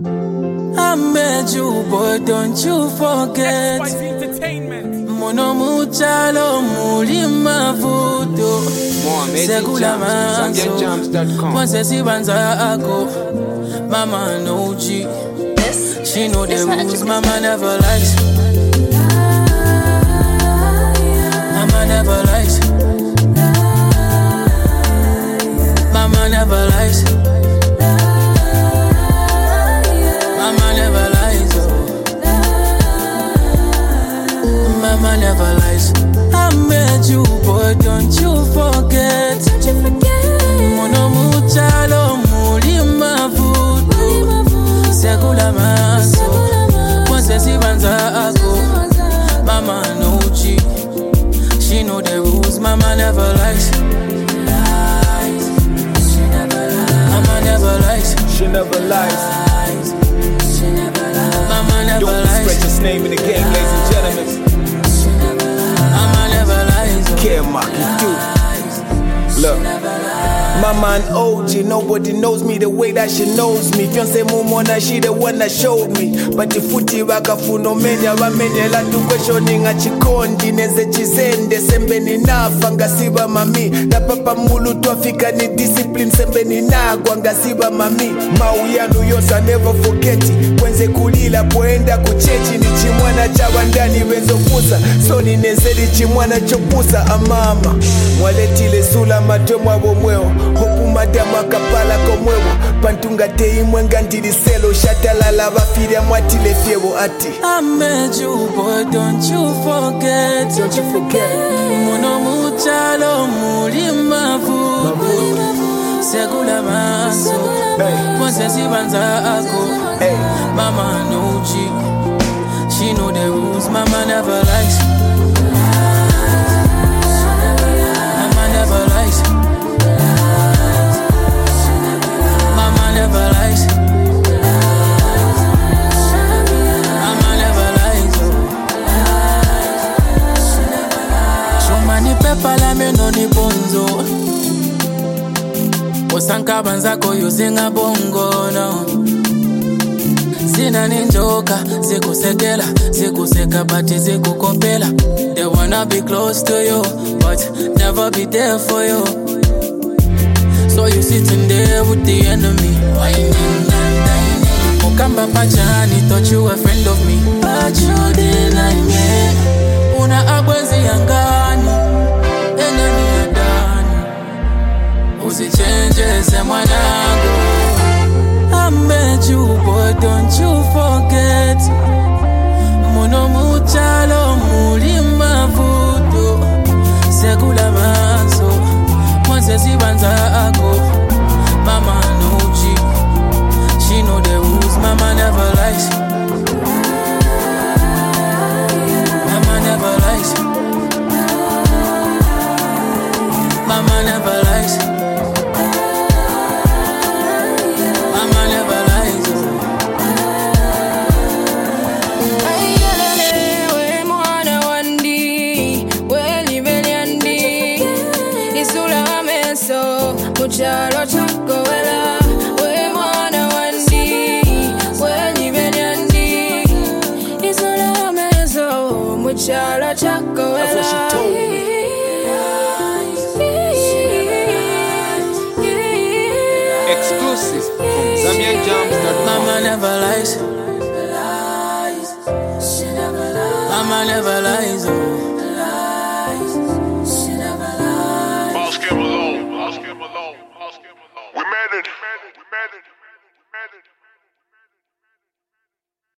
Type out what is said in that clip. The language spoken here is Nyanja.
I made you, boy, don't you forget. Mono muchalo mulima vuto. Segula maso. Once si banza ako. Mama no G. She know the rules. Mama never lies. Mama never lies. Mama never lies. Mama never lies. Mama never lies. I made you, boy, don't you forget. Mono muchalo mulima vuto. Segula maso. Once si banza ako. Mama no G. She know the rules. Mama never lies. Mama never lies. She never lies. Mama never Don't lies. disrespect his name in the game, ladies and gentlemen. Mama never lies. Care mark, you do. Look. Mama and OG, nobody knows me the way that she knows me. Fiance mumona, she the one that showed me. But the footy wakafuno menya wamenya la questioning a chikondi neze chizende sembe ni nafa ngasiba mami. Na papa mulu tuafika ni discipline sembe ni nagwa ngasiba mami. Mauyanu yosa never forget it. Kwenze kulila poenda kuchechi ni chimwana chabandani wenzo kusa. So ni nezeli chimwana chopusa amama. Mwaletile sula matemwa bomweo. Hopu madamu akapala komwewo. Pantunga tei mwenga ndiliselo. Shatalala bafiria mwatile fiewo ati. I made you, boy, don't you forget. Don't you forget. Mono muchalo mulima vuto. Segula maso. Once si banza ako. Mama no G. She know the rules. Mama never lies. Mama never lies. Mama never lies. Mama never lies. Shumani pepa la meno ni bonzo. Osanka banzako yuzinga bongo no. Sina ninjoka, zikusekela, zikuseka bati zikukopela. They wanna be close to you, but never be there for you. So you sitting there with the enemy, whining and dining. Mukamba pachani, thought you were a friend of me, but you deny me. Una abwezi yangani, enani yadani. Usichange se mwanangu. I made you, boy, don't you forget. Mono muchalo mulima vuto. Segula maso. Once si banza ako. Mama no G. She know the rules. Mama never lies. Mama never lies. Mama never lies. Mama never lies. We mwana wandi, we libeliandi. Isula meso, mucharo chako wela. We mwana wandi, we libeliandi. Isula meso, mucharo chako wela. That's what she told me. Exclusive from ZambianJams.com. Mama never lies. Mama never lies. Ask him alone. We made it. We made it.